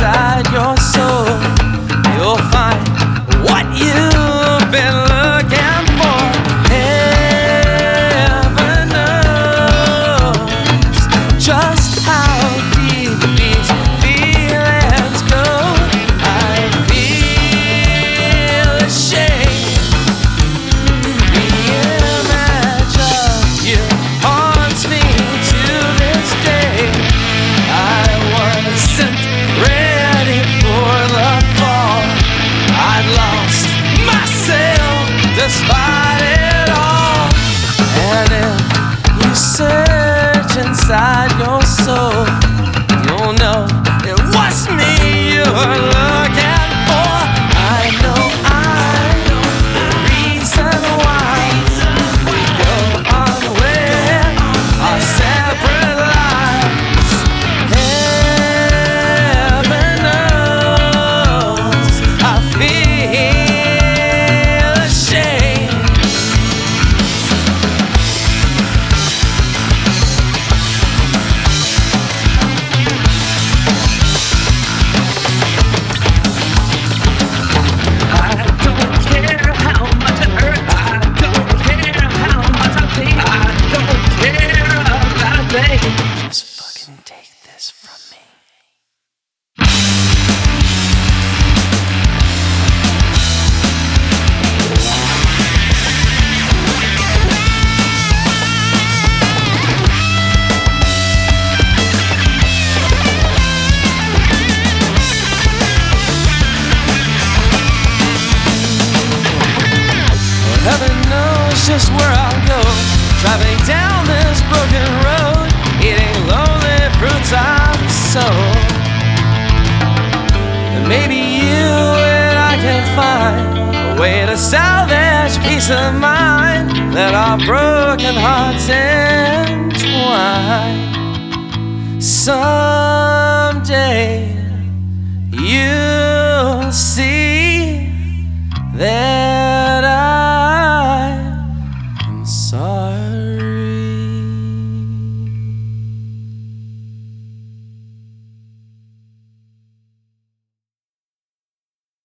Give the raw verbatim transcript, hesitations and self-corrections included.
inside your soul, you'll find what you've been looking for. Heaven knows just how deep these feelings go. I feel ashamed. The image of you haunts me to this day. I wasn't ready for the fall. I'd lost myself despite it all. And if you search inside your soul, you'll know it was me you were looking for. I know I'm the reason why we go on with our separate lives. Heaven knows I feel ashamed. I don't care how much it hurts. I don't care how much I think. I don't care about a thing. Just fucking take this from me. Heaven knows just where I'll go, driving down this broken road, eating lonely fruits I've sown. And maybe you and I can find a way to salvage peace of mind. Let our broken hearts entwine. Someday you'll see that I am sorry.